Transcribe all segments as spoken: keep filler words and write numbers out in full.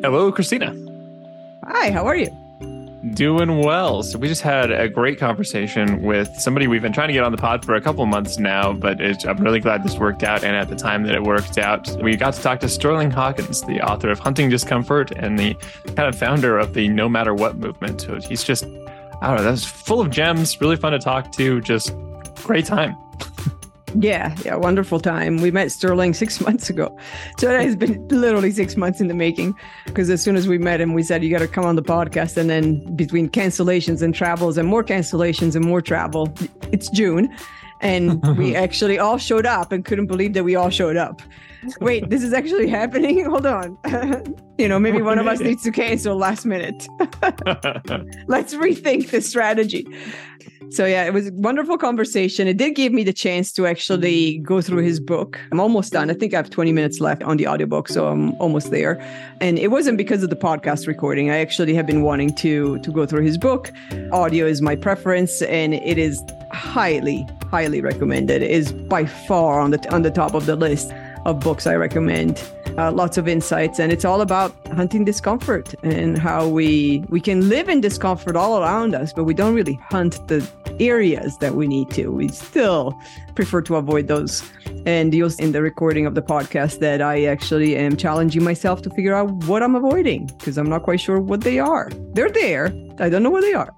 Hello, Christina. Hi, how are you? Doing well. So we just had a great conversation with somebody we've been trying to get on the pod for a couple months now, but it's, I'm really glad this worked out. And at the time that it worked out, we got to talk to Sterling Hawkins, the author of Hunting Discomfort and the kind of founder of the No Matter What movement. So he's just, I don't know, that's full of gems, really fun to talk to, just great time. Yeah, yeah, wonderful time. We met Sterling six months ago. So it has been literally six months in the making, because as soon as we met him, we said, you got to come on the podcast. And then between cancellations and travels and more cancellations and more travel, it's June. And we actually all showed up and couldn't believe that we all showed up. Wait, this is actually happening? Hold on. You know, maybe one of us needs to cancel last minute. Let's rethink the strategy. So yeah, it was a wonderful conversation. It did give me the chance to actually go through his book. I'm almost done. I think I have twenty minutes left on the audiobook, so I'm almost there. And it wasn't because of the podcast recording. I actually have been wanting to, to go through his book. Audio is my preference, and it is highly, highly recommended. It is by far on the on the top of the list of books I recommend. Uh, lots of insights, and it's all about hunting discomfort and how we we can live in discomfort all around us, but we don't really hunt the areas that we need to. We still prefer to avoid those. And you'll see in the recording of the podcast that I actually am challenging myself to figure out what I'm avoiding, because I'm not quite sure what they are. They're there. I don't know what they are.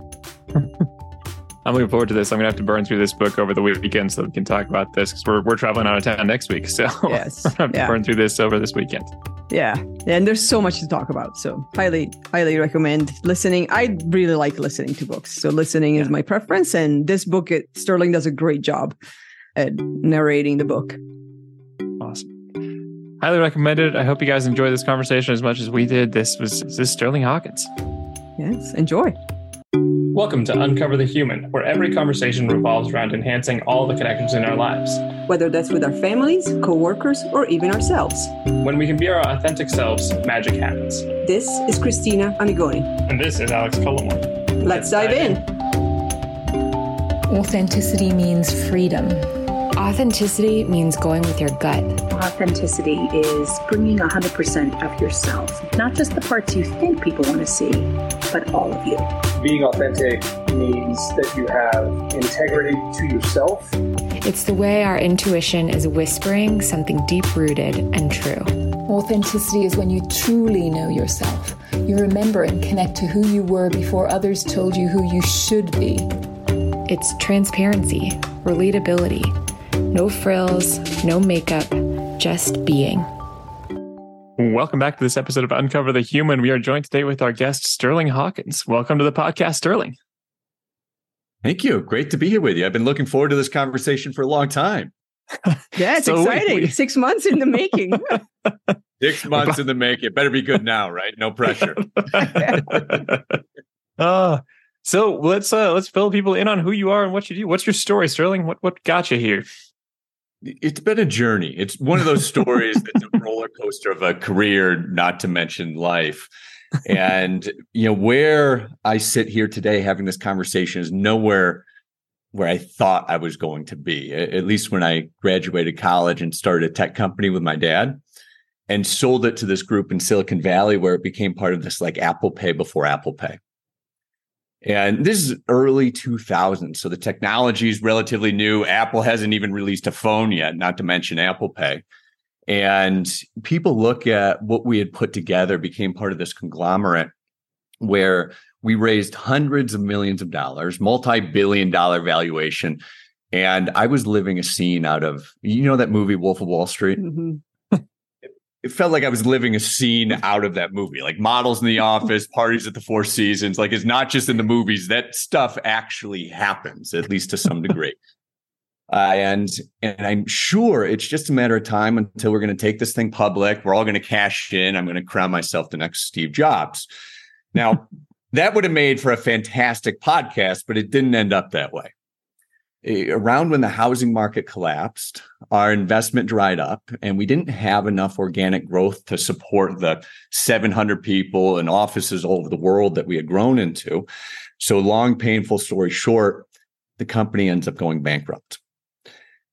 I'm looking forward to this. I'm going to have to burn through this book over the weekend so we can talk about this, because we're, we're traveling out of town next week. So yes. I have to yeah. burn through this over this weekend. Yeah. And there's so much to talk about. So highly, highly recommend listening. I really like listening to books. So listening yeah. is my preference. And this book, it, Sterling does a great job at narrating the book. Awesome. Highly recommended. I hope you guys enjoy this conversation as much as we did. This was this is Sterling Hawkins. Yes. Enjoy. Welcome to Uncover the Human, where every conversation revolves around enhancing all the connections in our lives. Whether that's with our families, co-workers, or even ourselves. When we can be our authentic selves, magic happens. This is Christina Amigoni. And this is Alex Colomore. Let's, Let's dive, dive in. in. Authenticity means freedom. Authenticity means going with your gut. Authenticity is bringing one hundred percent of yourself, not just the parts you think people want to see, but all of you. Being authentic means that you have integrity to yourself. It's the way our intuition is whispering something deep-rooted and true. Authenticity is when you truly know yourself. You remember and connect to who you were before others told you who you should be. It's transparency, relatability, no frills, no makeup, just being. Welcome back to this episode of Uncover the Human. We are joined today with our guest, Sterling Hawkins. Welcome to the podcast, Sterling. Thank you. Great to be here with you. I've been looking forward to this conversation for a long time. Yeah, it's so exciting. We, we... Six months in the making. Six months in the making. It better be good now, right? No pressure. uh, so let's uh, let's fill people in on who you are and what you do. What's your story, Sterling? What what got you here? It's been a journey. It's one of those stories that's a roller coaster of a career, not to mention life. And, you know, where I sit here today having this conversation is nowhere where I thought I was going to be, at least when I graduated college and started a tech company with my dad and sold it to this group in Silicon Valley where it became part of this like Apple Pay before Apple Pay. And this is early two thousands, so the technology is relatively new. Apple hasn't even released a phone yet, not to mention Apple Pay. And people look at what we had put together, became part of this conglomerate where we raised hundreds of millions of dollars, multi-billion dollar valuation. And I was living a scene out of, you know, that movie Wolf of Wall Street? Mm-hmm. It felt like I was living a scene out of that movie, like models in the office, parties at the Four Seasons. Like it's not just in the movies. That stuff actually happens, at least to some degree. Uh, and and I'm sure it's just a matter of time until we're going to take this thing public. We're all going to cash in. I'm going to crown myself the next Steve Jobs. Now, that would have made for a fantastic podcast, but it didn't end up that way. Around when the housing market collapsed, our investment dried up and we didn't have enough organic growth to support the seven hundred people and offices all over the world that we had grown into. So long, painful story short, the company ends up going bankrupt.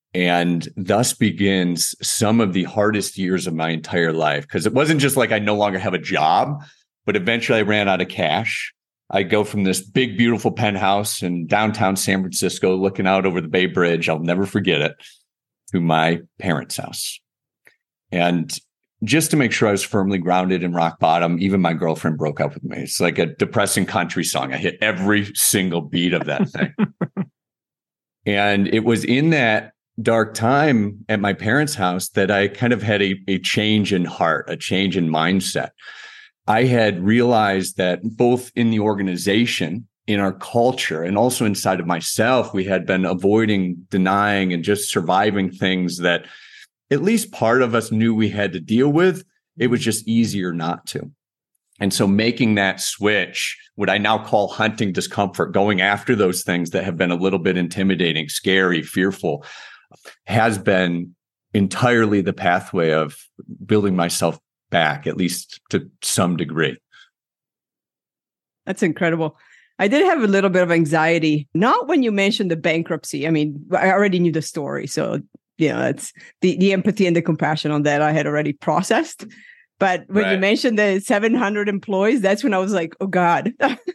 And thus begins some of the hardest years of my entire life, because it wasn't just like I no longer have a job, but eventually I ran out of cash. I go from this big, beautiful penthouse in downtown San Francisco, looking out over the Bay Bridge, I'll never forget it, to my parents' house. And just to make sure I was firmly grounded in rock bottom, even my girlfriend broke up with me. It's like a depressing country song. I hit every single beat of that thing. And it was in that dark time at my parents' house that I kind of had a, a change in heart, a change in mindset. I had realized that both in the organization, in our culture, and also inside of myself, we had been avoiding, denying, and just surviving things that at least part of us knew we had to deal with. It was just easier not to. And so making that switch, what I now call hunting discomfort, going after those things that have been a little bit intimidating, scary, fearful, has been entirely the pathway of building myself back, at least to some degree. That's incredible. I did have a little bit of anxiety, not when you mentioned the bankruptcy. I mean, I already knew the story. So, you know, it's the, the empathy and the compassion on that I had already processed. But when right. you mentioned the seven hundred employees, that's when I was like, oh, God.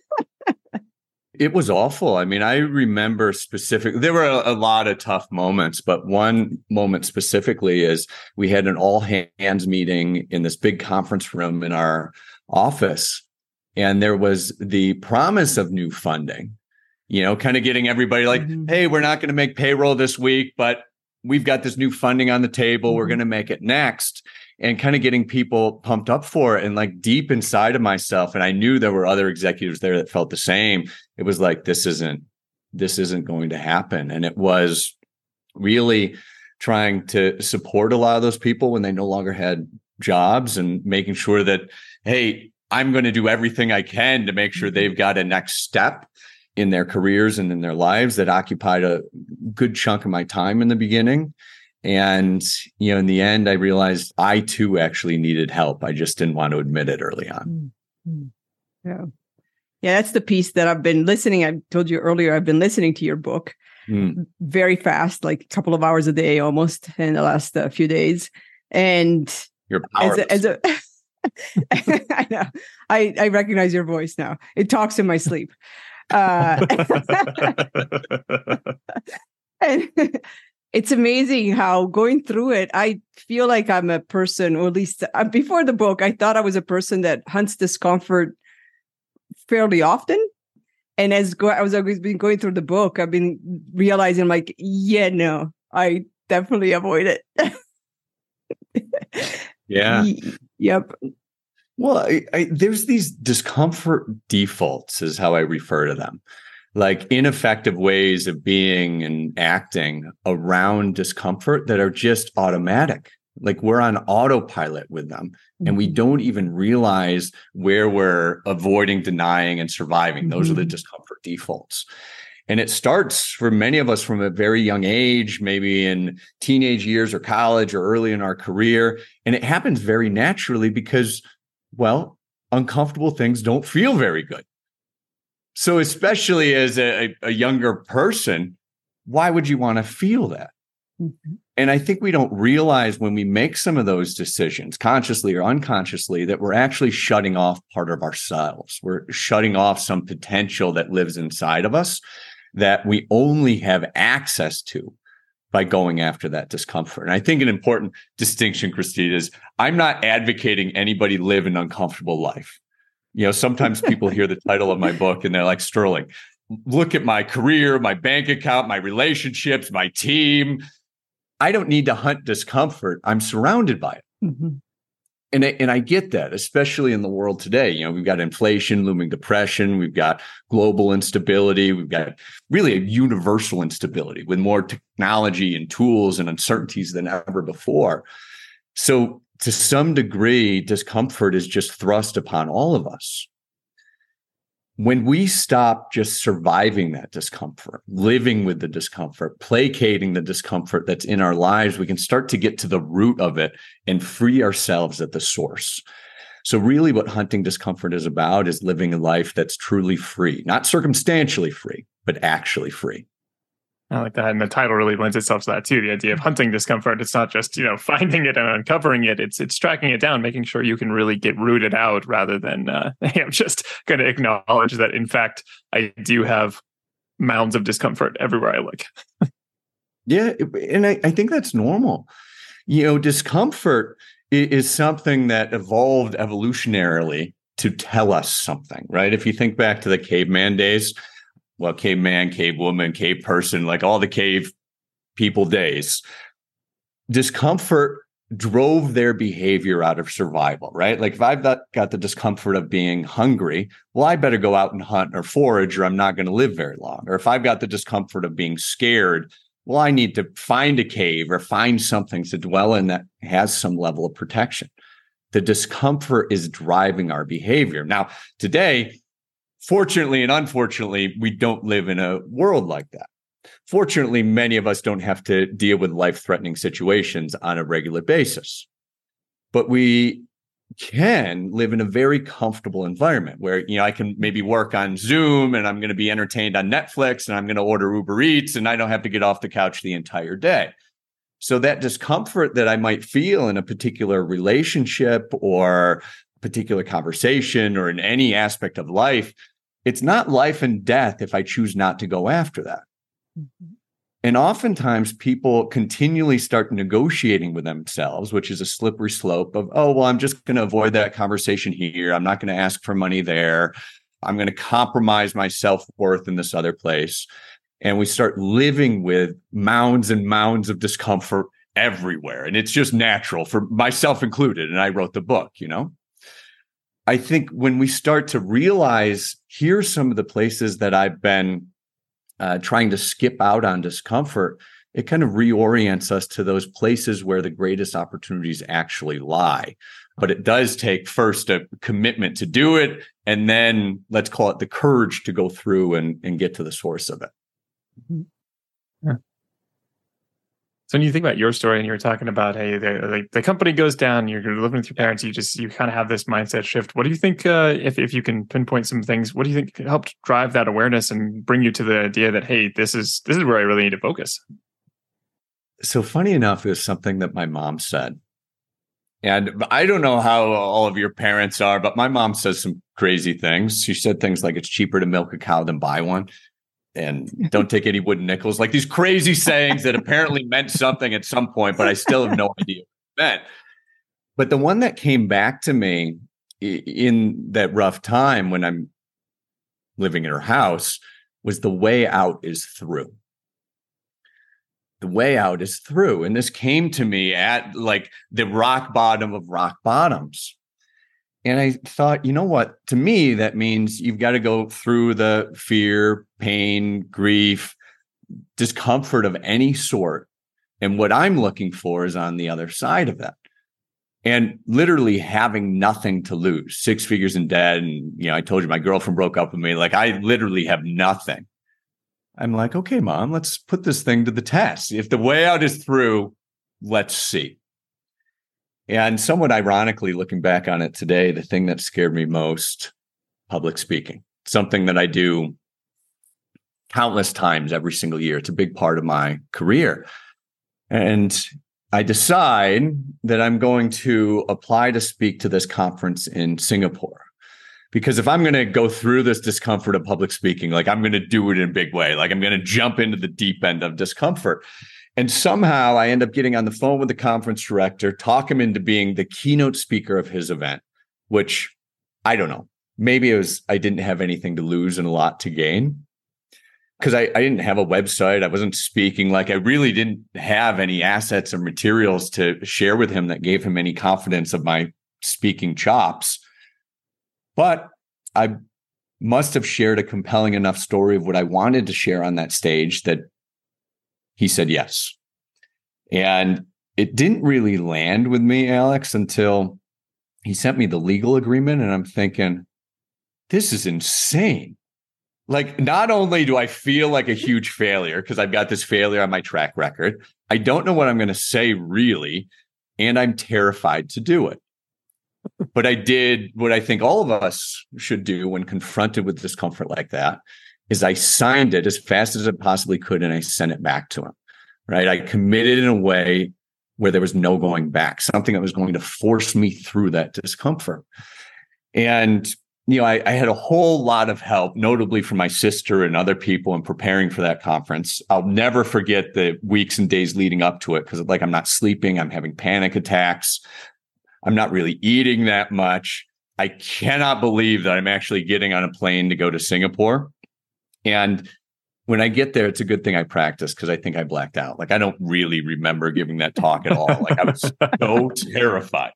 It was awful. I mean, I remember specifically, there were a, a lot of tough moments, but one moment specifically is we had an all hands meeting in this big conference room in our office. And there was the promise of new funding, you know, kind of getting everybody like, mm-hmm. hey, we're not going to make payroll this week, but we've got this new funding on the table. Mm-hmm. We're going to make it next. And kind of getting people pumped up for it. And like deep inside of myself, and I knew there were other executives there that felt the same. It was like, this isn't, this isn't going to happen. And it was really trying to support a lot of those people when they no longer had jobs, and making sure that, hey, I'm going to do everything I can to make sure they've got a next step in their careers and in their lives. That occupied a good chunk of my time in the beginning. And, you know, in the end, I realized I too actually needed help. I just didn't want to admit it early on. Mm-hmm. Yeah. Yeah, that's the piece that I've been listening. I told you earlier, I've been listening to your book mm. very fast, like a couple of hours a day almost in the last uh, few days. And you're powerless. As a, as a I know. I, I recognize your voice now. It talks in my sleep. Uh, and it's amazing how going through it, I feel like I'm a person, or at least uh, before the book, I thought I was a person that hunts discomfort fairly often. And as go- I was always been going through the book, I've been realizing like, yeah, no, I definitely avoid it. Yeah. Y- yep. Well, I, I, there's these discomfort defaults is how I refer to them. Like ineffective ways of being and acting around discomfort that are just automatic. Like we're on autopilot with them, mm-hmm. and we don't even realize where we're avoiding, denying, and surviving. Those mm-hmm. are the discomfort defaults. And it starts for many of us from a very young age, maybe in teenage years or college or early in our career. And it happens very naturally because, well, uncomfortable things don't feel very good. So especially as a, a younger person, why would you want to feel that? Mm-hmm. And I think we don't realize when we make some of those decisions, consciously or unconsciously, that we're actually shutting off part of ourselves. We're shutting off some potential that lives inside of us that we only have access to by going after that discomfort. And I think an important distinction, Christine, is I'm not advocating anybody live an uncomfortable life. You know, sometimes people hear the title of my book and they're like, Sterling, look at my career, my bank account, my relationships, my team. I don't need to hunt discomfort. I'm surrounded by it. Mm-hmm. And, I, and I get that, especially in the world today. You know, we've got inflation, looming depression. We've got global instability. We've got really a universal instability with more technology and tools and uncertainties than ever before. So to some degree, discomfort is just thrust upon all of us. When we stop just surviving that discomfort, living with the discomfort, placating the discomfort that's in our lives, we can start to get to the root of it and free ourselves at the source. So really what hunting discomfort is about is living a life that's truly free, not circumstantially free, but actually free. I like that. And the title really lends itself to that too. The idea of hunting discomfort. It's not just, you know, finding it and uncovering it. It's it's tracking it down, making sure you can really get rooted out rather than uh, hey, I'm just going to acknowledge that, in fact, I do have mounds of discomfort everywhere I look. Yeah. And I, I think that's normal. You know, discomfort is something that evolved evolutionarily to tell us something, right? If you think back to the caveman days, well, caveman, cave woman, cave person, like all the cave people days, discomfort drove their behavior out of survival, right? Like if I've got, got the discomfort of being hungry, well, I better go out and hunt or forage or I'm not going to live very long. Or if I've got the discomfort of being scared, well, I need to find a cave or find something to dwell in that has some level of protection. The discomfort is driving our behavior. Now, today, fortunately and unfortunately, we don't live in a world like that. Fortunately, many of us don't have to deal with life-threatening situations on a regular basis. But we can live in a very comfortable environment where, you know, I can maybe work on Zoom and I'm going to be entertained on Netflix and I'm going to order Uber Eats and I don't have to get off the couch the entire day. So that discomfort that I might feel in a particular relationship or a particular conversation or in any aspect of life, it's not life and death if I choose not to go after that. Mm-hmm. And oftentimes people continually start negotiating with themselves, which is a slippery slope of, oh, well, I'm just going to avoid that conversation here. I'm not going to ask for money there. I'm going to compromise my self-worth in this other place. And we start living with mounds and mounds of discomfort everywhere. And it's just natural, for myself included. And I wrote the book, you know. I think when we start to realize, here's some of the places that I've been uh, trying to skip out on discomfort, it kind of reorients us to those places where the greatest opportunities actually lie. But it does take first a commitment to do it, and then let's call it the courage to go through and, and get to the source of it. Yeah. So when you think about your story and you were talking about, hey, the, like the company goes down, you're living with your parents, you just, you kind of have this mindset shift. What do you think, uh, if, if you can pinpoint some things, what do you think helped drive that awareness and bring you to the idea that, hey, this is, this is where I really need to focus? So funny enough, it was something that my mom said. And I don't know how all of your parents are, but my mom says some crazy things. She said things like, it's cheaper to milk a cow than buy one. And don't take any wooden nickels, like these crazy sayings that apparently meant something at some point, but I still have no idea what it meant. But the one that came back to me in that rough time when I'm living in her house was the way out is through. The way out is through. And this came to me at like the rock bottom of rock bottoms. And I thought, you know what? To me, that means you've got to go through the fear, pain, grief, discomfort of any sort. And what I'm looking for is on the other side of that. And literally having nothing to lose, six figures in debt. And, you know, I told you my girlfriend broke up with me. Like, I literally have nothing. I'm like, okay, Mom, let's put this thing to the test. If the way out is through, let's see. And somewhat ironically, looking back on it today, the thing that scared me most, public speaking, something that I do countless times every single year. It's a big part of my career. And I decide that I'm going to apply to speak to this conference in Singapore. Because if I'm going to go through this discomfort of public speaking, like I'm going to do it in a big way, like I'm going to jump into the deep end of discomfort. And somehow I end up getting on the phone with the conference director, talk him into being the keynote speaker of his event, which I don't know. Maybe it was I didn't have anything to lose and a lot to gain. Because I, I didn't have a website. I wasn't speaking. Like I really didn't have any assets or materials to share with him that gave him any confidence of my speaking chops. But I must have shared a compelling enough story of what I wanted to share on that stage that he said yes. And it didn't really land with me, Alex, until he sent me the legal agreement. And I'm thinking, this is insane. Like, not only do I feel like a huge failure because I've got this failure on my track record, I don't know what I'm going to say really, and I'm terrified to do it. But I did what I think all of us should do when confronted with discomfort like that, is I signed it as fast as I possibly could and I sent it back to him, right? I committed in a way where there was no going back, something that was going to force me through that discomfort. And, you know, I, I had a whole lot of help, notably from my sister and other people in preparing for that conference. I'll never forget the weeks and days leading up to it, because like I'm not sleeping, I'm having panic attacks. I'm not really eating that much. I cannot believe that I'm actually getting on a plane to go to Singapore. And when I get there, it's a good thing I practiced, because I think I blacked out. Like, I don't really remember giving that talk at all. Like, I was so terrified.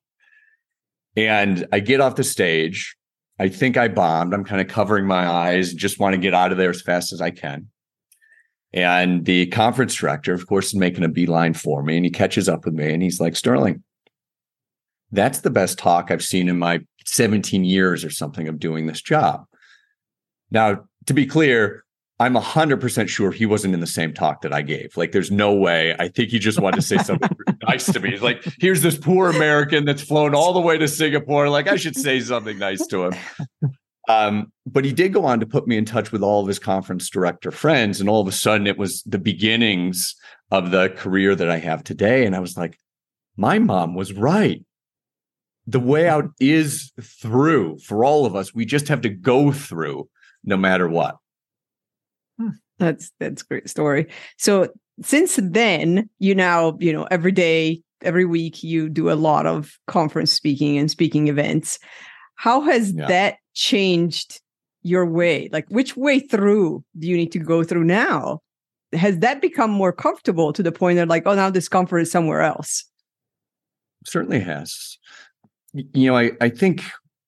And I get off the stage. I think I bombed. I'm kind of covering my eyes, just want to get out of there as fast as I can. And the conference director, of course, is making a beeline for me, and he catches up with me and he's like, Sterling, that's the best talk I've seen in my seventeen years or something of doing this job. Now, to be clear, I'm one hundred percent sure he wasn't in the same talk that I gave. Like, there's no way. I think he just wanted to say something nice to me. He's like, here's this poor American that's flown all the way to Singapore. Like, I should say something nice to him. Um, but he did go on to put me in touch with all of his conference director friends. And all of a sudden, it was the beginnings of the career that I have today. And I was like, my mom was right. The way out is through for all of us. We just have to go through no matter what. That's that's a great story. So since then, you now, you know, every day, every week, you do a lot of conference speaking and speaking events. How has yeah. that changed your way? Like, which way through do you need to go through now? Has that become more comfortable to the point that, like, oh, now discomfort is somewhere else? Certainly has. You know, I, I think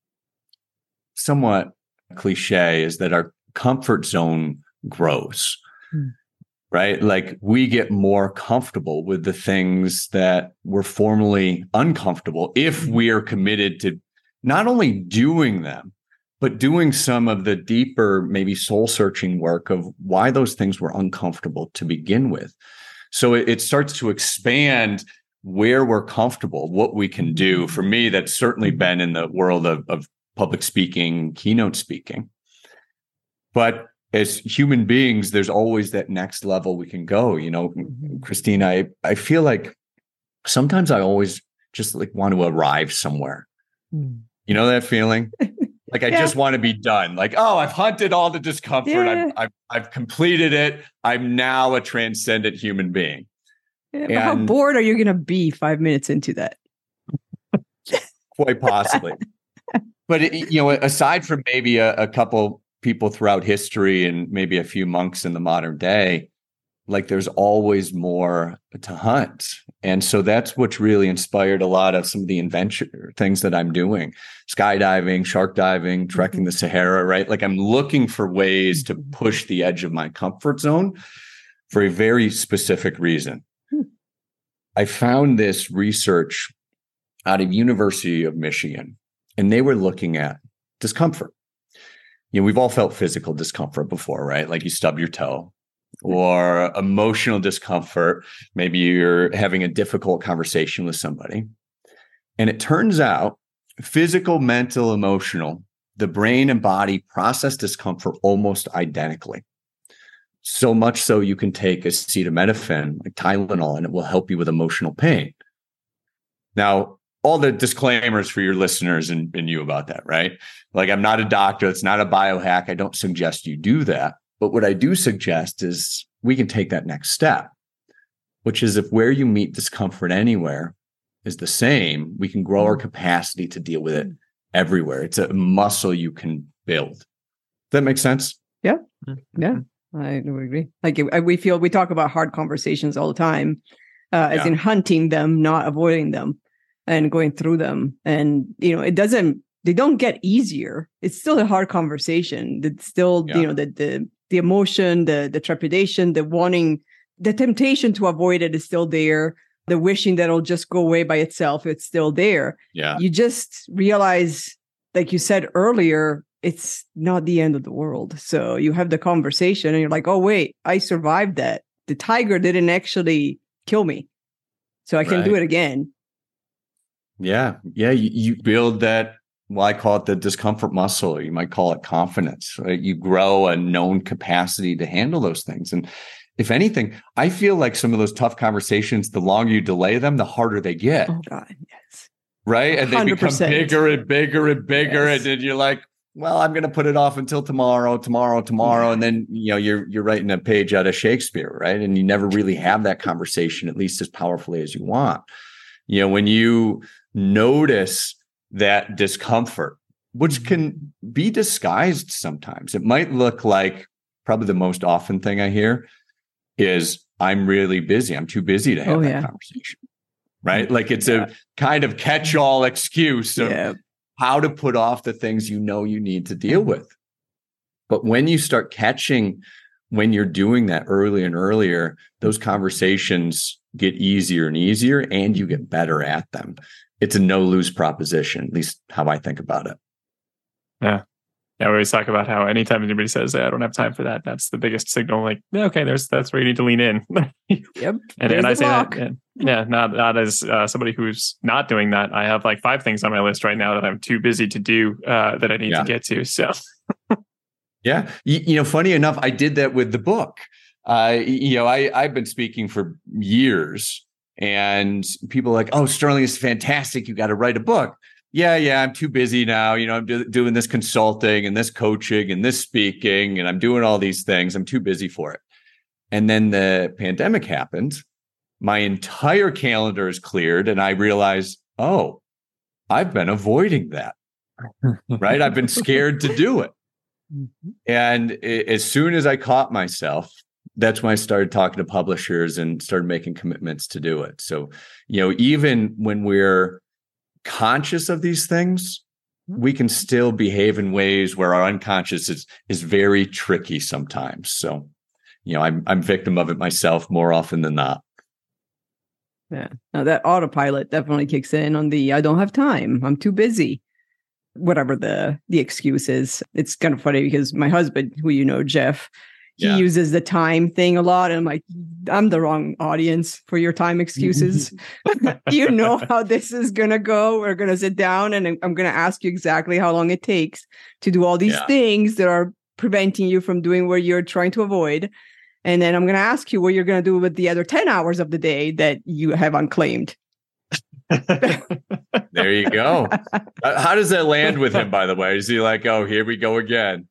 somewhat cliche is that our comfort zone grows, hmm. right? Like, we get more comfortable with the things that were formerly uncomfortable if we are committed to not only doing them, but doing some of the deeper, maybe soul-searching work of why those things were uncomfortable to begin with. So it, it starts to expand where we're comfortable, what we can do. For me, that's certainly been in the world of, of public speaking, keynote speaking. But as human beings, there's always that next level we can go. You know, Christine, I, I feel like sometimes I always just like want to arrive somewhere. Mm. You know that feeling? Like, I yeah. just want to be done. Like, oh, I've hunted all the discomfort. Yeah. I've, I've, I've completed it. I'm now a transcendent human being. Yeah, but how bored are you going to be five minutes into that? Quite possibly. But, it, you know, aside from maybe a, a couple people throughout history and maybe a few monks in the modern day, like, there's always more to hunt. And so that's what's really inspired a lot of some of the invention things that I'm doing. Skydiving, shark diving, trekking the Sahara, right? Like, I'm looking for ways to push the edge of my comfort zone for a very specific reason. I found this research out of University of Michigan, and they were looking at discomfort. You know, we've all felt physical discomfort before, right? Like, you stub your toe, or emotional discomfort. Maybe you're having a difficult conversation with somebody. And it turns out physical, mental, emotional, the brain and body process discomfort almost identically. So much so you can take acetaminophen, like Tylenol, and it will help you with emotional pain. Now, all the disclaimers for your listeners and, and you about that, right? Like, I'm not a doctor. It's not a biohack. I don't suggest you do that. But what I do suggest is we can take that next step, which is if where you meet discomfort anywhere is the same, we can grow our capacity to deal with it everywhere. It's a muscle you can build. Does that make sense? Yeah. Yeah. I would agree. Like, we feel, we talk about hard conversations all the time, uh, as yeah. in hunting them, not avoiding them, and going through them. And, you know, it doesn't, they don't get easier. It's still a hard conversation. It's still, yeah. you know, the, the, the emotion, the, the trepidation, the wanting, the temptation to avoid it is still there. The wishing that it'll just go away by itself, it's still there. Yeah. You just realize, like you said earlier, it's not the end of the world. So you have the conversation and you're like, oh, wait, I survived that. The tiger didn't actually kill me. So I can right. do it again. Yeah. Yeah. You, you build that well, I call it the discomfort muscle, or you might call it confidence, right? You grow a known capacity to handle those things. And if anything, I feel like some of those tough conversations, the longer you delay them, the harder they get. Oh God, yes. Right. And they one hundred become percent. bigger and bigger and bigger. Yes. And then you're like, well, I'm going to put it off until tomorrow, tomorrow, tomorrow. Yeah. And then, you know, you're, you're writing a page out of Shakespeare, right? And you never really have that conversation, at least as powerfully as you want. You know, when you notice that discomfort, which can be disguised sometimes, it might look like, probably the most often thing I hear is, I'm really busy. I'm too busy to have Oh, that yeah. conversation. Right? Like it's Yeah. a kind of catch-all excuse of Yeah. how to put off the things you know you need to deal with. But when you start catching, when you're doing that earlier and earlier, those conversations get easier and easier, and you get better at them. It's a no-lose proposition, at least how I think about it. Yeah. Yeah, we always talk about how anytime anybody says, "I don't have time for that," that's the biggest signal. Like, yeah, okay, there's that's where you need to lean in. Yep. And, There's and I the say block. that, and, yeah, not not as uh, somebody who's not doing that. I have like five things on my list right now that I'm too busy to do uh, that I need Yeah. to get to. So, Yeah. You, you know, funny enough, I did that with the book. Uh, you know, I, I've been speaking for years, and people are like, oh, Sterling is fantastic. You got to write a book. Yeah, yeah, I'm too busy now. You know, I'm do- doing this consulting and this coaching and this speaking, and I'm doing all these things. I'm too busy for it. And then the pandemic happened. My entire calendar is cleared, and I realized, oh, I've been avoiding that. Right? I've been scared to do it. And I- as soon as I caught myself, that's when I started talking to publishers and started making commitments to do it. So, you know, even when we're conscious of these things, we can still behave in ways where our unconscious is is very tricky sometimes. So, you know, I'm I'm victim of it myself more often than not. Yeah. Now that autopilot definitely kicks in on the I don't have time. I'm too busy. Whatever the the excuse is. It's kind of funny because my husband, who you know, Jeff, he Yeah. uses the time thing a lot. And I'm like, I'm the wrong audience for your time excuses. You know how this is going to go. We're going to sit down and I'm going to ask you exactly how long it takes to do all these Yeah. things that are preventing you from doing what you're trying to avoid. And then I'm going to ask you what you're going to do with the other ten hours of the day that you have unclaimed. There you go. Uh, How does that land with him, by the way? Is he like, oh, here we go again?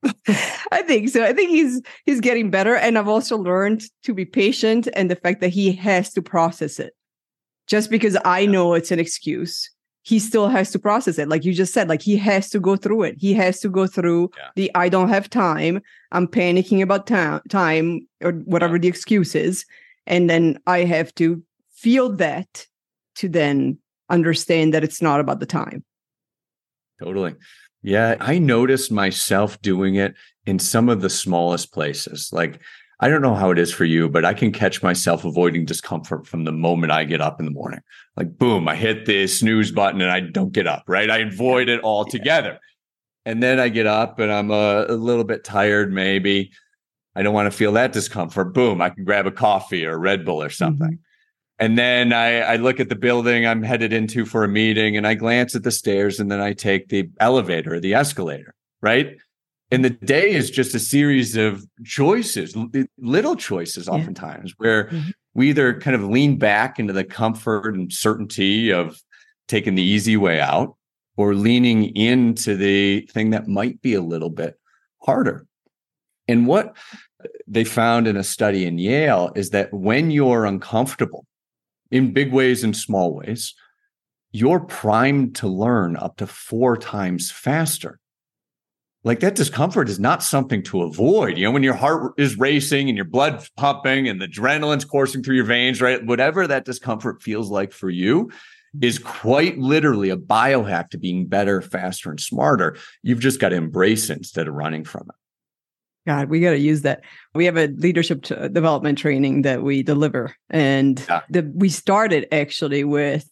I think so. I think he's he's getting better. And I've also learned to be patient and the fact that he has to process it. Just because I know it's an excuse, he still has to process it. Like you just said, like he has to go through it. He has to go through Yeah. the I don't have time. I'm panicking about ta- time or whatever the excuse is. And then I have to feel that to then understand that it's not about the time. Totally. Yeah, I noticed myself doing it in some of the smallest places. Like, I don't know how it is for you, but I can catch myself avoiding discomfort from the moment I get up in the morning. Like, boom, I hit the snooze button and I don't get up, right? I avoid it altogether. And then I get up and I'm a, a little bit tired, maybe. I don't want to feel that discomfort. Boom, I can grab a coffee or a Red Bull or something. Mm-hmm. And then I, I look at the building I'm headed into for a meeting and I glance at the stairs and then I take the elevator or the escalator, right? And the day is just a series of choices, little choices oftentimes, where Mm-hmm. we either kind of lean back into the comfort and certainty of taking the easy way out or leaning into the thing that might be a little bit harder. And what they found in a study in Yale is that when you're uncomfortable, in big ways and small ways, you're primed to learn up to four times faster. Like that discomfort is not something to avoid. You know, when your heart is racing and your blood's pumping and the adrenaline's coursing through your veins, right? Whatever that discomfort feels like for you is quite literally a biohack to being better, faster, and smarter. You've just got to embrace it instead of running from it. God, we got to use that. We have a leadership t- development training that we deliver. And Yeah. the, we started actually with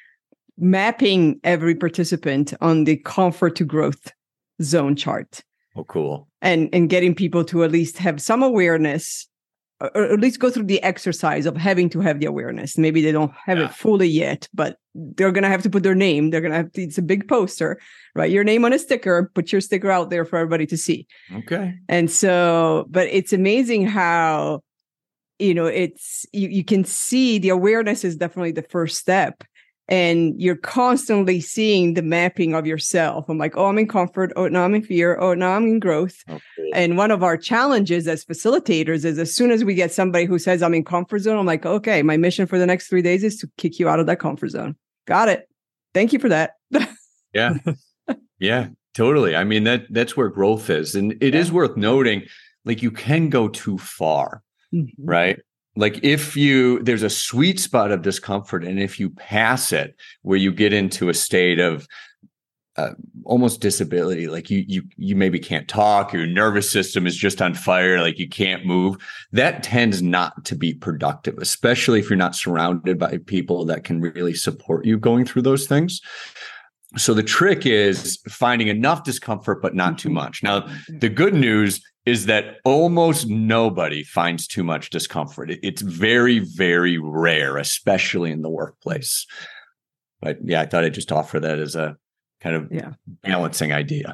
mapping every participant on the comfort to growth zone chart Oh, cool. and, and getting people to at least have some awareness or at least go through the exercise of having to have the awareness. Maybe they don't have yeah. it fully yet, but they're going to have to put their name. They're going to have to, it's a big poster, write your name on a sticker, put your sticker out there for everybody to see. Okay. And so, but it's amazing how, you know, it's, you, you can see the awareness is definitely the first step. And you're constantly seeing the mapping of yourself. I'm like, oh, I'm in comfort. Oh, no, I'm in fear. Oh, no, I'm in growth. Okay. And one of our challenges as facilitators is as soon as we get somebody who says I'm in comfort zone, I'm like, okay, my mission for the next three days is to kick you out of that comfort zone. Got it. Thank you for that. Yeah. Yeah, totally. I mean, that that's where growth is. And it yeah. is worth noting, like you can go too far, mm-hmm. right? Like if you, there's a sweet spot of discomfort, and if you pass it, where you get into a state of uh, almost disability, like you, you, you maybe can't talk, your nervous system is just on fire, like you can't move, that tends not to be productive, especially if you're not surrounded by people that can really support you going through those things. So the trick is finding enough discomfort, but not too much. Now, the good news is that almost nobody finds too much discomfort. It's very, very rare, especially in the workplace. But yeah, I thought I'd just offer that as a kind of yeah. balancing idea.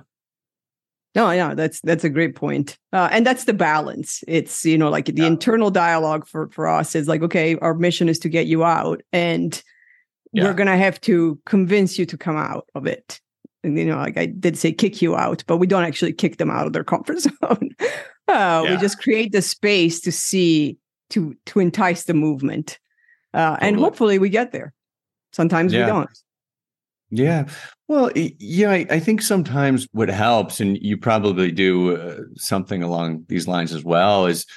No, yeah, that's that's a great point. Uh, and that's the balance. It's, you know, like the yeah. internal dialogue for, for us is like, okay, our mission is to get you out, and yeah. we're going to have to convince you to come out of it. And, you know, like I did say kick you out, but we don't actually kick them out of their comfort zone. uh, yeah. We just create the space to see, to to entice the movement. Uh, totally. And hopefully we get there. Sometimes yeah. we don't. Yeah. Well, yeah, I, I think sometimes what helps, and you probably do uh, something along these lines as well, is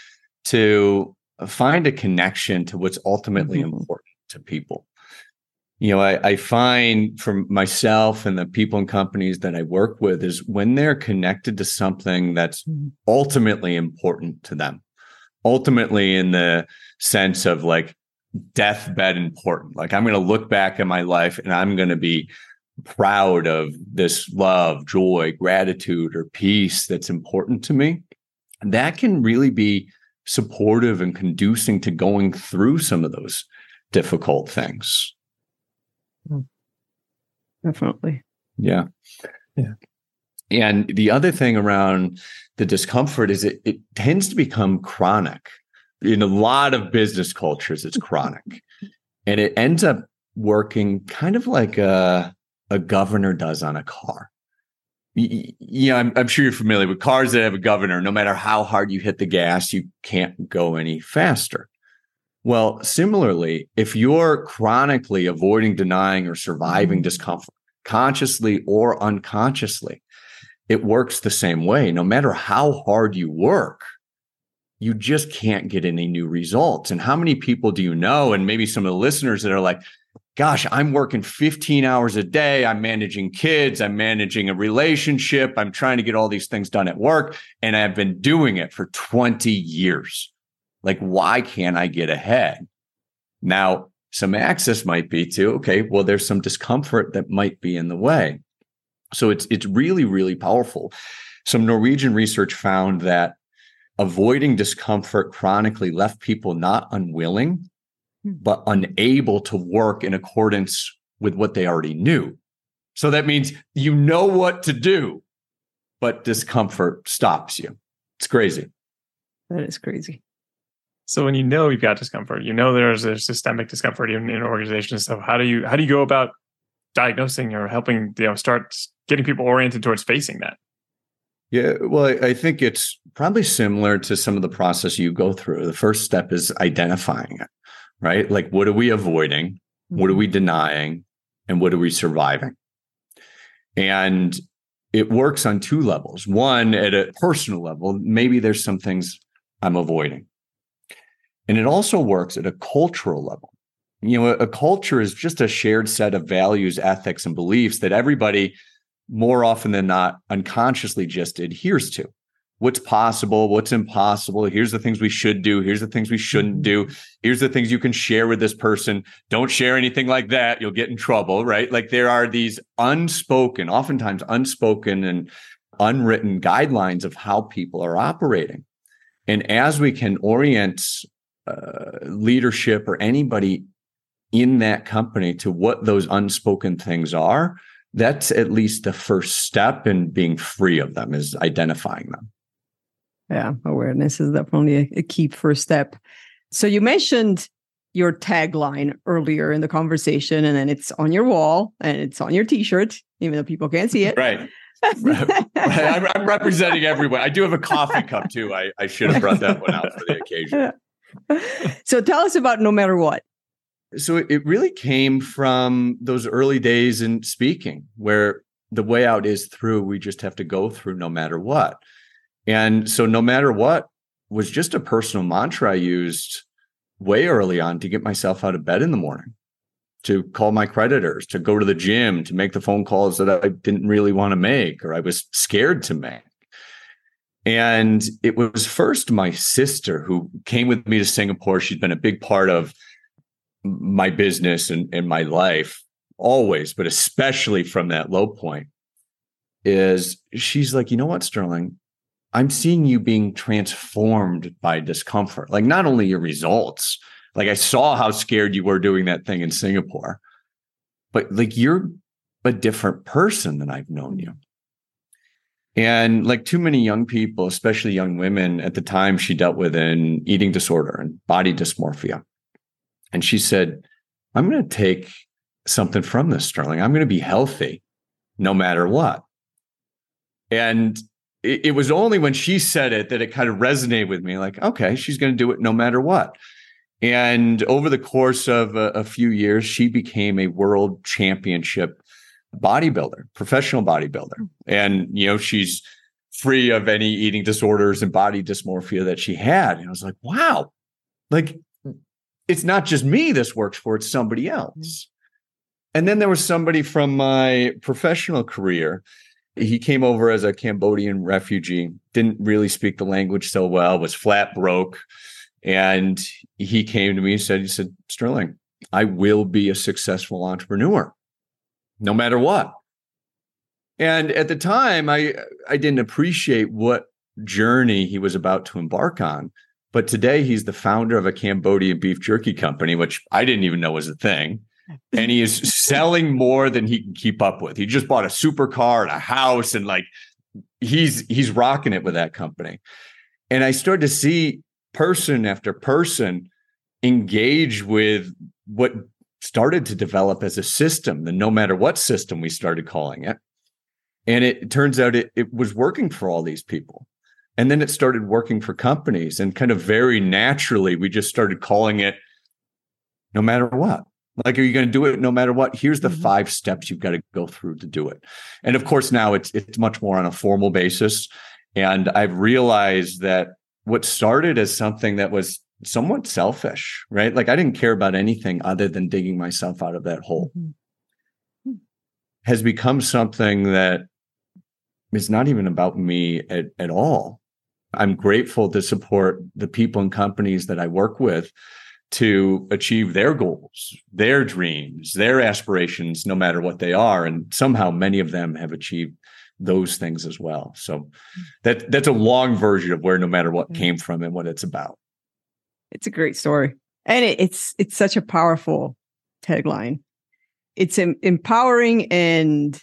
to find a connection to what's ultimately mm-hmm. important to people. You know, I, I find for myself and the people and companies that I work with is when they're connected to something that's ultimately important to them, ultimately in the sense of like deathbed important. Like I'm going to look back at my life and I'm going to be proud of this love, joy, gratitude, or peace that's important to me. And that can really be supportive and conducing to going through some of those difficult things. Definitely. Yeah. Yeah. And the other thing around the discomfort is it, it tends to become chronic. In a lot of business cultures, it's chronic. And it ends up working kind of like a, a governor does on a car. Yeah, I'm, I'm sure you're familiar with cars that have a governor. No matter how hard you hit the gas, you can't go any faster. Well, similarly, if you're chronically avoiding, denying, or surviving discomfort, consciously or unconsciously, it works the same way. No matter how hard you work, you just can't get any new results. And how many people do you know? And maybe some of the listeners that are like, gosh, I'm working fifteen hours a day. I'm managing kids. I'm managing a relationship. I'm trying to get all these things done at work. And I've been doing it for twenty years. Like, why can't I get ahead? Now, some access might be to, okay, well, there's some discomfort that might be in the way. So it's it's really, really powerful. Some Norwegian research found that avoiding discomfort chronically left people not unwilling, but unable to work in accordance with what they already knew. So that means you know what to do, but discomfort stops you. It's crazy. That is crazy. So when you know you've got discomfort, you know there's a systemic discomfort in, in organizations. So how do you how do you go about diagnosing or helping, you know, start getting people oriented towards facing that? Yeah, well, I think it's probably similar to some of the process you go through. The first step is identifying it, right? Like, what are we avoiding? What are we denying? And what are we surviving? And it works on two levels. One, at a personal level, maybe there's some things I'm avoiding. And it also works at a cultural level. You know, a, a culture is just a shared set of values, ethics, and beliefs that everybody, more often than not, unconsciously just adheres to. What's possible, what's impossible. Here's the things we should do. Here's the things we shouldn't do. Here's the things you can share with this person. Don't share anything like that. You'll get in trouble, right? Like there are these unspoken, oftentimes unspoken and unwritten guidelines of how people are operating. And as we can orient uh, leadership or anybody in that company to what those unspoken things are, that's at least the first step in being free of them, is identifying them. Yeah, awareness is definitely a, a key first step. So you mentioned your tagline earlier in the conversation, and then it's on your wall and it's on your t-shirt, even though people can't see it. Right. right. I'm, I'm representing everyone. I do have a coffee cup too. I, I should have brought that one out for the occasion. So tell us about No Matter What. So it, it really came from those early days in speaking, where the way out is through. We just have to go through no matter what. And so no matter what was just a personal mantra I used way early on to get myself out of bed in the morning, to call my creditors, to go to the gym, to make the phone calls that I didn't really want to make or I was scared to make. And it was first my sister who came with me to Singapore. She's been a big part of my business and, and my life always, but especially from that low point, is she's like, you know what, Sterling, I'm seeing you being transformed by discomfort. Like, not only your results, like I saw how scared you were doing that thing in Singapore, but like you're a different person than I've known you. And like too many young people, especially young women at the time, she dealt with an eating disorder and body dysmorphia. And she said, I'm going to take something from this, Sterling. I'm going to be healthy no matter what. And it, it was only when she said it that it kind of resonated with me. Like, okay, she's going to do it no matter what. And over the course of a, a few years, she became a world championship bodybuilder, professional bodybuilder. And, you know, she's free of any eating disorders and body dysmorphia that she had. And I was like, wow, like, it's not just me this works for, it's somebody else. And then there was somebody from my professional career. He came over as a Cambodian refugee, didn't really speak the language so well, was flat broke. And he came to me and said, he said, Sterling, I will be a successful entrepreneur, no matter what. And at the time, I, I didn't appreciate what journey he was about to embark on. But today he's the founder of a Cambodian beef jerky company, which I didn't even know was a thing. And he is selling more than he can keep up with. He just bought a supercar and a house, and like he's he's rocking it with that company. And I started to see person after person engage with what started to develop as a system, the no matter what system we started calling it. And it, it turns out it, it was working for all these people. And then it started working for companies, and kind of very naturally, we just started calling it no matter what. Like, are you going to do it no matter what? Here's the mm-hmm. five steps you've got to go through to do it. And of course, now it's it's much more on a formal basis. And I've realized that what started as something that was somewhat selfish, right? Like I didn't care about anything other than digging myself out of that hole, mm-hmm. has become something that is not even about me at, at all. I'm grateful to support the people and companies that I work with to achieve their goals, their dreams, their aspirations, no matter what they are. And somehow many of them have achieved those things as well. So that that's a long version of where no matter what came from and what it's about. It's a great story. And it, it's it's such a powerful tagline. It's em- empowering, and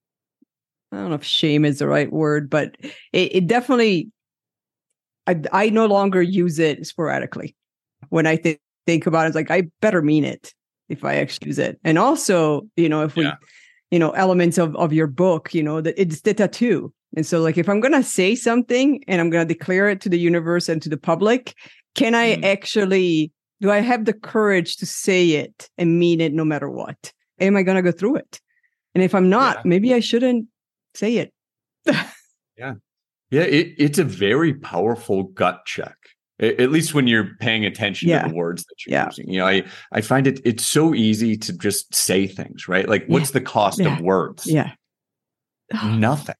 I don't know if shame is the right word, but it, it definitely, I, I no longer use it sporadically. When I think think about it, it's like, I better mean it if I actually use it. And also, you know, if we, yeah. you know, elements of, of your book, you know, that it's the tattoo. And so like, if I'm going to say something and I'm going to declare it to the universe and to the public, can I mm. actually, do I have the courage to say it and mean it no matter what? Am I going to go through it? And if I'm not, yeah. maybe I shouldn't say it. yeah. Yeah. It, it's a very powerful gut check. At least when you're paying attention yeah. to the words that you're yeah. using. You know, I, I find it, it's so easy to just say things, right? Like, what's yeah. the cost yeah. of words? Yeah. Nothing.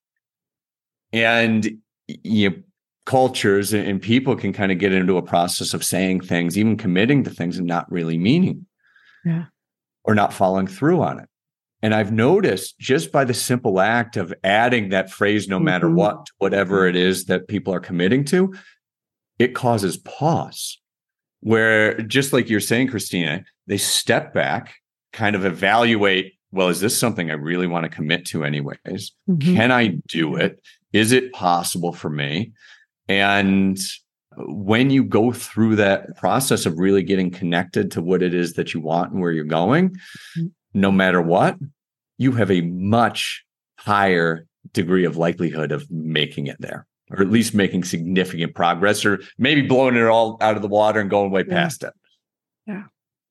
And, you know, cultures and people can kind of get into a process of saying things, even committing to things and not really meaning yeah. or not following through on it. And I've noticed just by the simple act of adding that phrase, no mm-hmm. matter what, whatever it is that people are committing to, it causes pause where, just like you're saying, Christina, they step back, kind of evaluate, well, is this something I really want to commit to anyways? Mm-hmm. Can I do it? Is it possible for me? And when you go through that process of really getting connected to what it is that you want and where you're going, mm-hmm. no matter what, you have a much higher degree of likelihood of making it there, or at least making significant progress, or maybe blowing it all out of the water and going way yeah. past it. Yeah,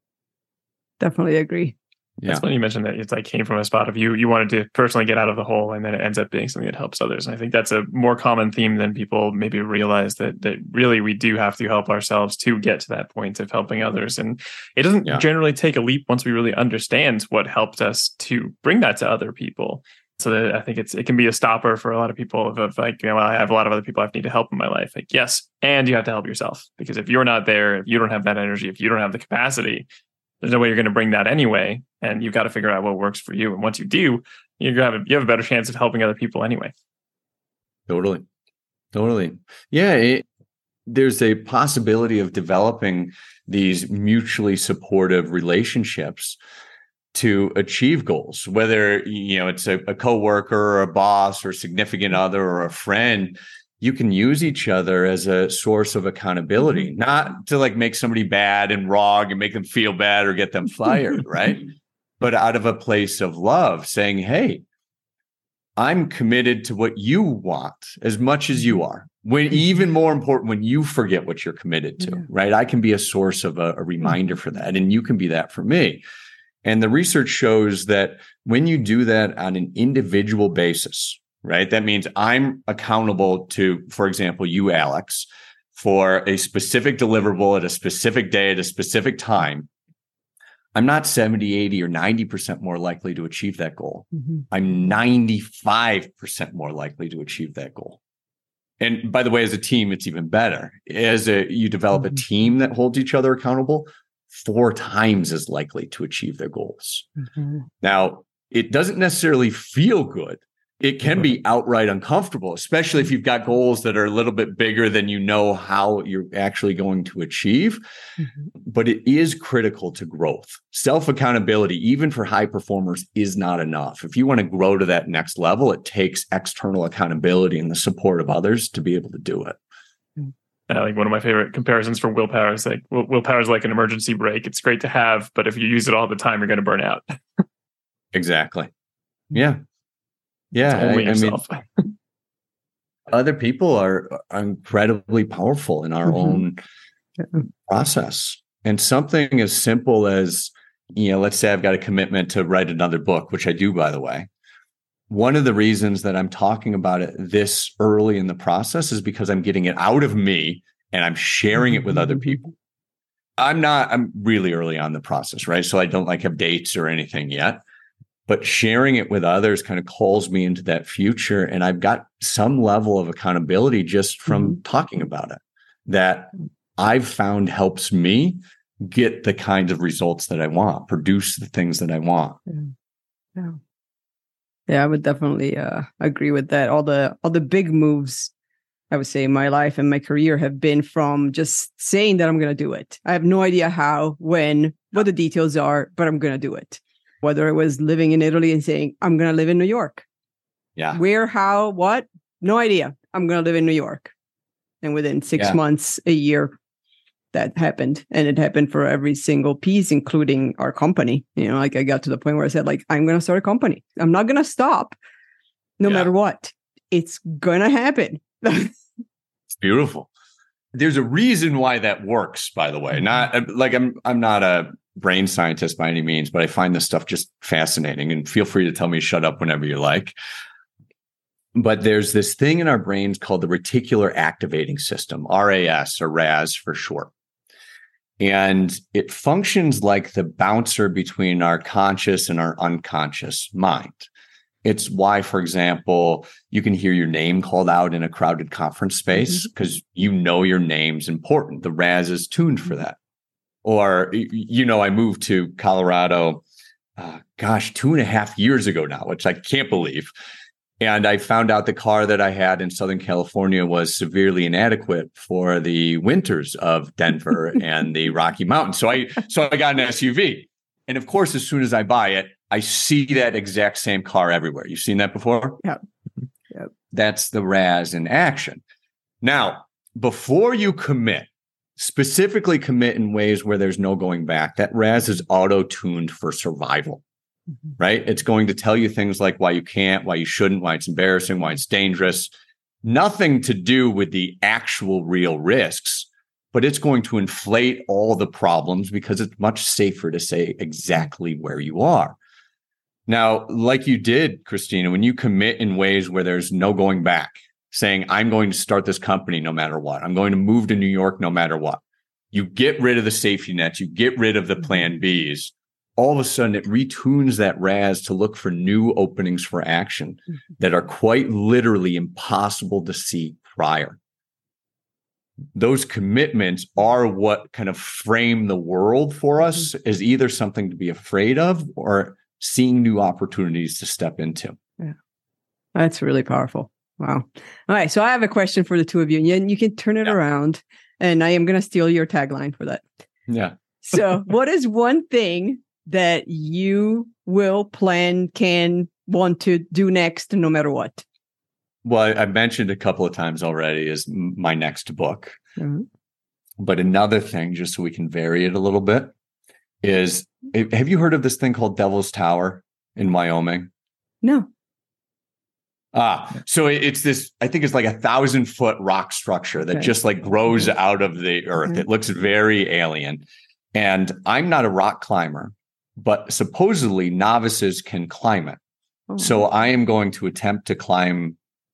definitely agree. Yeah. That's when you mentioned that it's like came from a spot of you, you wanted to personally get out of the hole, and then it ends up being something that helps others. And I think that's a more common theme than people maybe realize, that that really we do have to help ourselves to get to that point of helping others. And it doesn't yeah. generally take a leap once we really understand what helped us to bring that to other people. So that I think it's it can be a stopper for a lot of people of, of like, you know, I have a lot of other people I need to help in my life. Like, yes, and you have to help yourself, because if you're not there, if you don't have that energy, if you don't have the capacity, there's no way you're going to bring that anyway. And you've got to figure out what works for you. And once you do, you have a, you have a better chance of helping other people anyway. Totally. Totally. Yeah. It, there's a possibility of developing these mutually supportive relationships to achieve goals, whether, you know, it's a, a coworker or a boss or a significant other or a friend. You can use each other as a source of accountability, not to like make somebody bad and wrong and make them feel bad or get them fired, right? But out of a place of love, saying, hey, I'm committed to what you want as much as you are. When even more important, when you forget what you're committed to, yeah. right? I can be a source of a, a reminder for that, and you can be that for me. And the research shows that when you do that on an individual basis, right? That means I'm accountable to, for example, you, Alex, for a specific deliverable at a specific day at a specific time. I'm not seventy, eighty, or ninety percent more likely to achieve that goal. Mm-hmm. I'm ninety-five percent more likely to achieve that goal. And by the way, as a team, it's even better. As a, you develop mm-hmm. a team that holds each other accountable, four times as likely to achieve their goals. Mm-hmm. Now, it doesn't necessarily feel good. It can be outright uncomfortable, especially if you've got goals that are a little bit bigger than you know how you're actually going to achieve. Mm-hmm. But it is critical to growth. Self-accountability, even for high performers, is not enough. If you want to grow to that next level, it takes external accountability and the support of others to be able to do it. I think one of my favorite comparisons for willpower is like, willpower is like an emergency brake. It's great to have, but if you use it all the time, you're going to burn out. Exactly. Yeah. Yeah, only I, I yourself. mean, other people are, are incredibly powerful in our mm-hmm. own yeah. process. And something as simple as, you know, let's say I've got a commitment to write another book, which I do, by the way. One of the reasons that I'm talking about it this early in the process is because I'm getting it out of me and I'm sharing it with other people. I'm not, I'm really early on the process, right? So I don't like have dates or anything yet. But sharing it with others kind of calls me into that future. And I've got some level of accountability just from mm-hmm. talking about it that I've found helps me get the kinds of results that I want, produce the things that I want. Yeah, yeah, yeah I would definitely uh, agree with that. All the all the big moves, I would say, in my life and my career have been from just saying that I'm going to do it. I have no idea how, when, what the details are, but I'm going to do it. Whether it was living in Italy and saying, I'm going to live in New York. Yeah. Where, how, what? No idea. I'm going to live in New York. And within six yeah. months, a year, that happened. And it happened for every single piece, including our company. You know, like I got to the point where I said, like, I'm going to start a company. I'm not going to stop no yeah. matter what. It's going to happen. It's beautiful. There's a reason why that works, by the way. Not like I'm, I'm not a brain scientist by any means, but I find this stuff just fascinating, and feel free to tell me shut up whenever you like. But there's this thing in our brains called the reticular activating system, R A S, or R A S for short. And it functions like the bouncer between our conscious and our unconscious mind. It's why, for example, you can hear your name called out in a crowded conference space because mm-hmm. you know your name's important. The R A S is tuned for that. Or, you know, I moved to Colorado, uh, gosh, two and a half years ago now, which I can't believe. And I found out the car that I had in Southern California was severely inadequate for the winters of Denver and the Rocky Mountains. So I so I got an S U V. And of course, as soon as I buy it, I see that exact same car everywhere. You've seen that before? Yeah. Yep. That's the R A S in action. Now, before you commit, specifically commit in ways where there's no going back, that R A S is auto-tuned for survival. Right? It's going to tell you things like why you can't, why you shouldn't, why it's embarrassing, why it's dangerous. Nothing to do with the actual real risks, but it's going to inflate all the problems because it's much safer to say exactly where you are. Now, like you did, Christina, when you commit in ways where there's no going back, saying, I'm going to start this company no matter what, I'm going to move to New York no matter what, you get rid of the safety nets, you get rid of the plan Bs. All of a sudden it retunes that R A S to look for new openings for action that are quite literally impossible to see prior. Those commitments are what kind of frame the world for us as either something to be afraid of or seeing new opportunities to step into. Yeah, that's really powerful. Wow. All right. So I have a question for the two of you, and you can turn it yeah. around, and I am going to steal your tagline for that. Yeah. So what is one thing that you will plan, can, want to do next, no matter what? Well, I mentioned a couple of times already is my next book. Mm-hmm. But another thing, just so we can vary it a little bit, is have you heard of this thing called Devil's Tower in Wyoming? No. Ah, so it's this, I think it's like a thousand foot rock structure that okay. just like grows out of the earth. Mm-hmm. It looks very alien. And I'm not a rock climber, but supposedly novices can climb it. Oh. So I am going to attempt to climb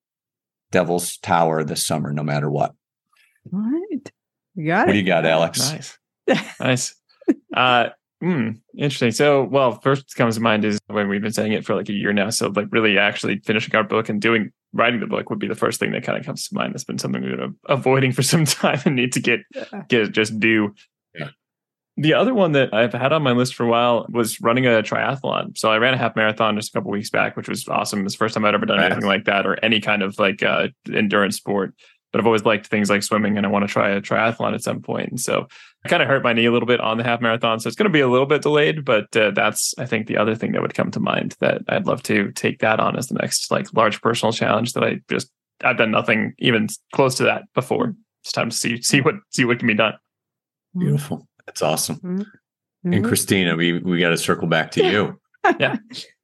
Devil's Tower this summer, no matter what. All right. You got it. What do you got, Alex? Nice. Nice. Uh, mm, interesting. So, well, first comes to mind is when we've been saying it for like a year now. So like really actually finishing our book and doing, writing the book would be the first thing that kind of comes to mind. That's been something we've been avoiding for some time and need to get, get it just do. Yeah. The other one that I've had on my list for a while was running a triathlon. So I ran a half marathon just a couple of weeks back, which was awesome. It was the first time I'd ever done right. anything like that or any kind of like uh, endurance sport. But I've always liked things like swimming and I want to try a triathlon at some point. And so I kind of hurt my knee a little bit on the half marathon. So it's going to be a little bit delayed, but uh, that's, I think, the other thing that would come to mind that I'd love to take that on as the next like large personal challenge that I just, I've done nothing even close to that before. It's time to see, see what, see what can be done. Beautiful. That's awesome. Mm-hmm. And Christina, we, we got to circle back to you. Yeah.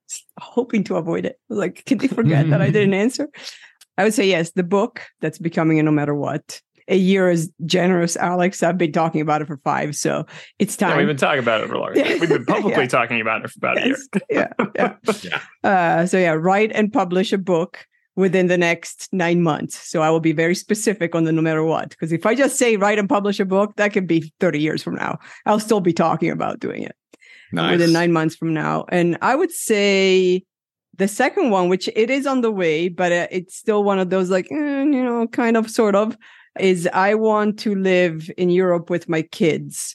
Hoping to avoid it. Like, can they forget that I didn't answer? I would say yes, the book that's becoming a no matter what. A year is generous, Alex. I've been talking about it for five, so it's time. Yeah, we've been talking about it for longer. We've been publicly yeah. talking about it for about yes. a year. yeah, yeah. yeah. Uh, so yeah, write and publish a book within the next nine months. So I will be very specific on the no matter what. Because if I just say write and publish a book, that could be thirty years from now. I'll still be talking about doing it nice. within nine months from now. And I would say the second one, which it is on the way, but uh, it's still one of those like, eh, you know, kind of, sort of, is I want to live in Europe with my kids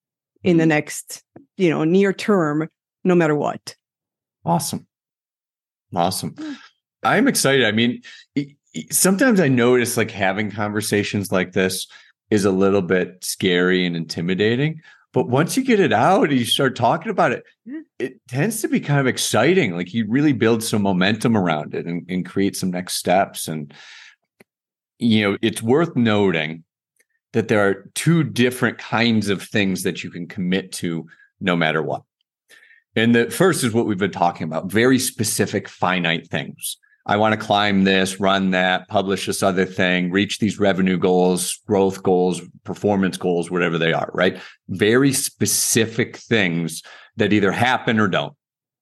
in the next, you know, near term, no matter what. Awesome. Awesome. I'm excited. I mean, sometimes I notice like having conversations like this is a little bit scary and intimidating. But once you get it out and you start talking about it, it tends to be kind of exciting. Like you really build some momentum around it and, and create some next steps. And, you know, it's worth noting that there are two different kinds of things that you can commit to no matter what. And the first is what we've been talking about, very specific, finite things. I want to climb this, run that, publish this other thing, reach these revenue goals, growth goals, performance goals, whatever they are, right? Very specific things that either happen or don't.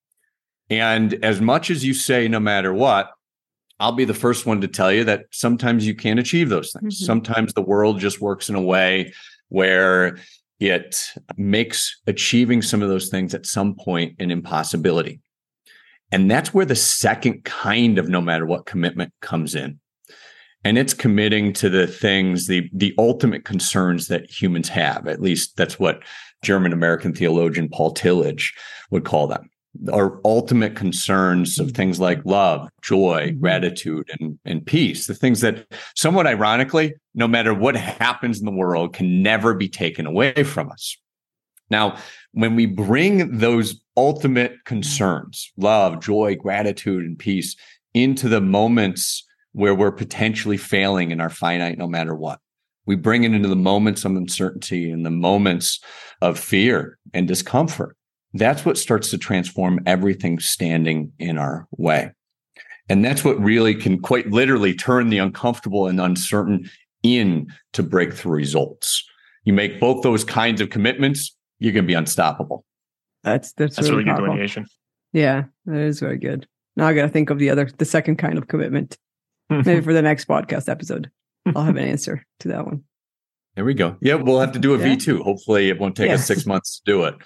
And as much as you say, no matter what, I'll be the first one to tell you that sometimes you can't achieve those things. Mm-hmm. Sometimes the world just works in a way where it makes achieving some of those things at some point an impossibility. And that's where the second kind of no matter what commitment comes in. And it's committing to the things, the, the ultimate concerns that humans have. At least that's what German American theologian Paul Tillich would call them. our ultimate concerns of things like love, joy, Mm-hmm. gratitude, and, and peace, the things that somewhat ironically, no matter what happens in the world, can never be taken away from us. Now, when we bring those ultimate concerns, love, joy, gratitude, and peace, into the moments where we're potentially failing in our finite no matter what, we bring it into the moments of uncertainty and the moments of fear and discomfort. That's what starts to transform everything standing in our way. And that's what really can quite literally turn the uncomfortable and uncertain into breakthrough results. You make both those kinds of commitments, you're going to be unstoppable. That's that's, That's really, really good powerful. delineation. Yeah, that is very good. Now I got to think of the other, the second kind of commitment. Maybe for the next podcast episode, I'll have an answer to that one. There we go. Yeah, we'll have to do a Yeah. V two. Hopefully it won't take Yeah. us six months to do it.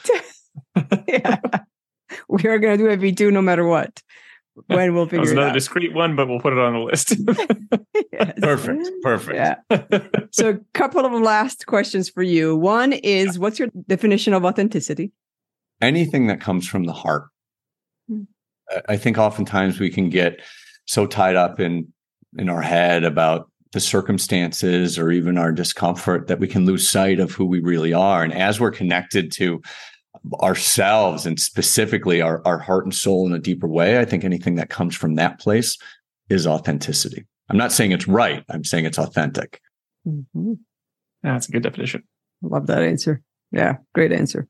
Yeah, we are going to do a V two no matter what. When we'll That figure was it another out. discrete one, but we'll put it on the list. Yes. Perfect. Perfect. Yeah. So, a couple of last questions for you. One is, what's your definition of authenticity? Anything that comes from the heart. Hmm. I- I think oftentimes we can get so tied up in in our head about the circumstances or even our discomfort that we can lose sight of who we really are. And as we're connected to ourselves and specifically our, our heart and soul in a deeper way, I think anything that comes from that place is authenticity. I'm not saying it's right. I'm saying it's authentic. Mm-hmm. That's a good definition. Love that answer. Yeah, great answer.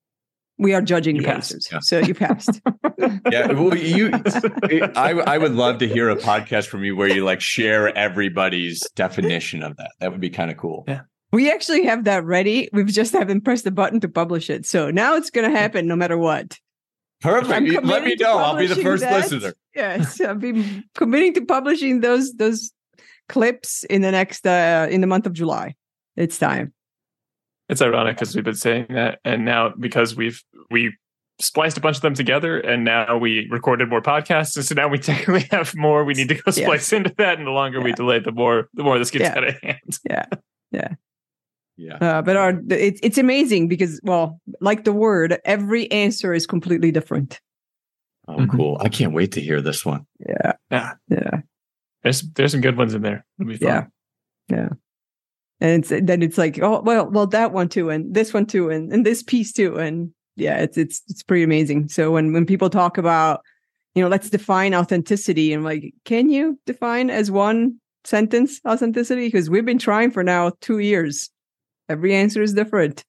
We are judging You the passed. answers, Yeah. so you passed. Yeah, well, you. I I would love to hear a podcast from you where you like share everybody's definition of that. That would be kind of cool. Yeah. We actually have that ready. We've just haven't pressed the button to publish it. So now it's going to happen no matter what. Perfect. I'm Let me committed to know. I'll be the publishing first that. listener. Yes, I've been committing to publishing those those clips in the next uh, in the month of July. It's time. It's ironic because we've been saying that, and now because we've we spliced a bunch of them together, and now we recorded more podcasts, and so now we technically have more. We need to go splice into that, and the longer we Yeah. delay, the more the more this gets Yeah. out of hand. Yeah, yeah. Yeah. Uh, but our it, it's amazing because, well, like the word, every answer is completely different. Oh, Mhm. cool. I can't wait to hear this one. Yeah, Yeah, yeah, there's there's some good ones in there. It'll be fun. yeah, yeah. And it's, then it's like, oh well, well that one too, and this one too, and, and this piece too, and yeah, it's it's it's pretty amazing. So when when people talk about, you know, let's define authenticity, I'm like, can you define as one sentence authenticity? Because we've been trying for now two years. Every answer is different.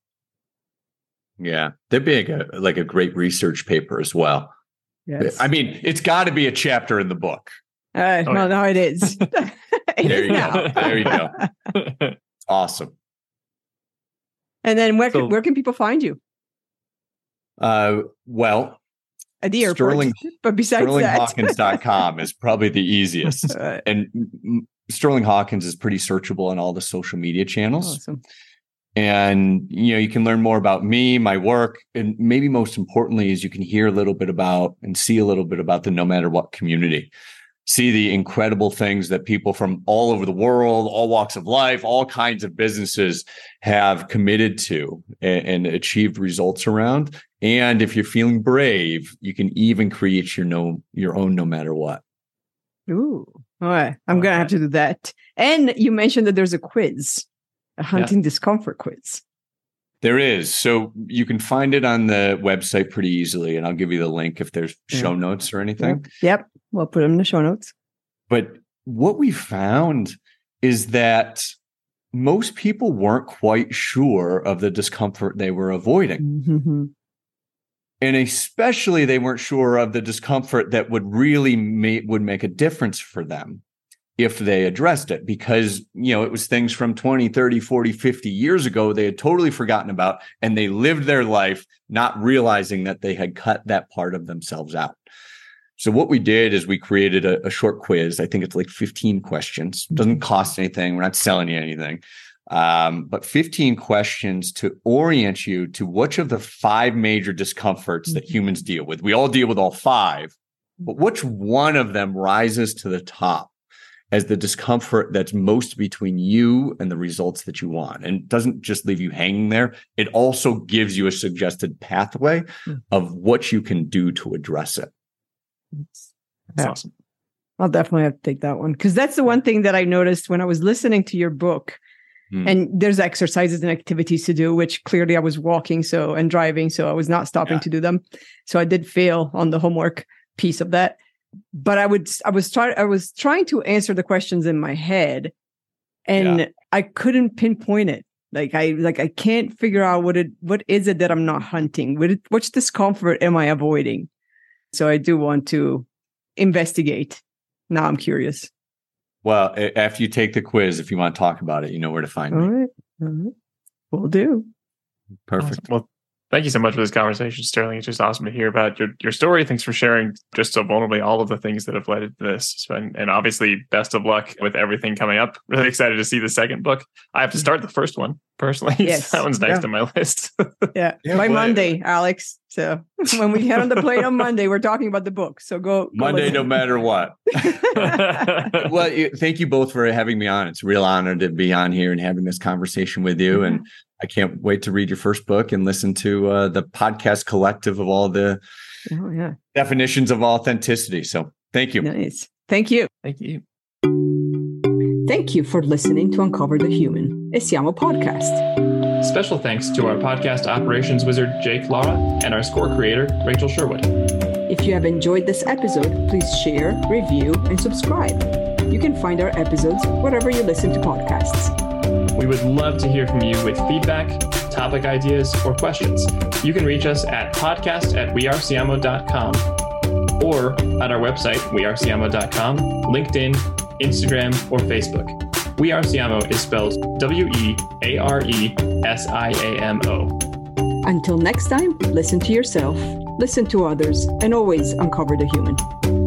Yeah. That'd be like a, like a great research paper as well. Yes. I mean, it's got to be a chapter in the book. Uh, Oh, well, yeah. no, it is. It There is you now. go. There you go. Awesome. And then where So- can, where can people find you? Uh, well, At the airport. Sterling, But besides sterling that, hawkins dot com is probably the easiest. Uh, And mm, Sterling Hawkins is pretty searchable on all the social media channels. awesome. And, you know, you can learn more about me, my work, and maybe most importantly is you can hear a little bit about and see a little bit about the No Matter What community. See the incredible things that people from all over the world, all walks of life, all kinds of businesses have committed to and, and achieved results around. And if you're feeling brave, you can even create your no your own No Matter What. Ooh. All right. I'm going to have to do that. And you mentioned that there's a quiz, a hunting discomfort quiz. There is. So you can find it on the website pretty easily. And I'll give you the link if there's Yeah. show notes or anything. Yep. Yep. We'll put them in the show notes. But what we found is that most people weren't quite sure of the discomfort they were avoiding. Mm-hmm. And especially they weren't sure of the discomfort that would really make, would make a difference for them if they addressed it, because, you know, it was things from twenty, thirty, forty, fifty years ago they had totally forgotten about, and they lived their life not realizing that they had cut that part of themselves out. So what we did is we created a, a short quiz. I think it's like fifteen questions. It doesn't cost anything. We're not selling you anything. Um, but fifteen questions to orient you to which of the five major discomforts that humans deal with. We all deal with all five, but which one of them rises to the top as the discomfort that's most between you and the results that you want. And it doesn't just leave you hanging there. It also gives you a suggested pathway mm. of what you can do to address it. That's yeah. awesome. I'll definitely have to take that one, because that's the one thing that I noticed when I was listening to your book. Mm. And there's exercises and activities to do, which clearly I was walking so and driving, so I was not stopping yeah. to do them. So I did fail on the homework piece of that. But I would I was trying I was trying to answer the questions in my head, and yeah. I couldn't pinpoint it. Like I like I can't figure out what it what is it that I'm not hunting? What it, which discomfort am I avoiding? So I do want to investigate. Now I'm curious. Well, after you take the quiz, if you want to talk about it, you know where to find All me. right. All right. Will do. Perfect. Awesome. Well, thank you so much for this conversation, Sterling. It's just awesome to hear about your, your story. Thanks for sharing just so vulnerably all of the things that have led to this. So, and, and obviously, best of luck with everything coming up. Really excited to see the second book. I have to start the first one, personally. Yes. That one's next yeah. on my list. yeah. yeah. By Monday, Alex. So when we get on the plane on Monday, we're talking about the book. So go. go Monday, listen. no matter what. Well, thank you both for having me on. It's a real honor to be on here and having this conversation with you. Mm-hmm. And I can't wait to read your first book and listen to uh, the podcast collective of all the oh, yeah. definitions of authenticity. So thank you. Nice. Thank you. Thank you. Thank you for listening to Uncover the Human, a Siamo podcast. Special thanks to our podcast operations wizard, Jake Lara, and our score creator, Rachel Sherwood. If you have enjoyed this episode, please share, review, and subscribe. You can find our episodes wherever you listen to podcasts. We would love to hear from you with feedback, topic ideas, or questions. You can reach us at podcast at wearesiamo dot com or at our website, we are siamo dot com, LinkedIn, Instagram, or Facebook. We Are Siamo is spelled W E A R E S I A M O. Until next time, listen to yourself, listen to others, and always uncover the human.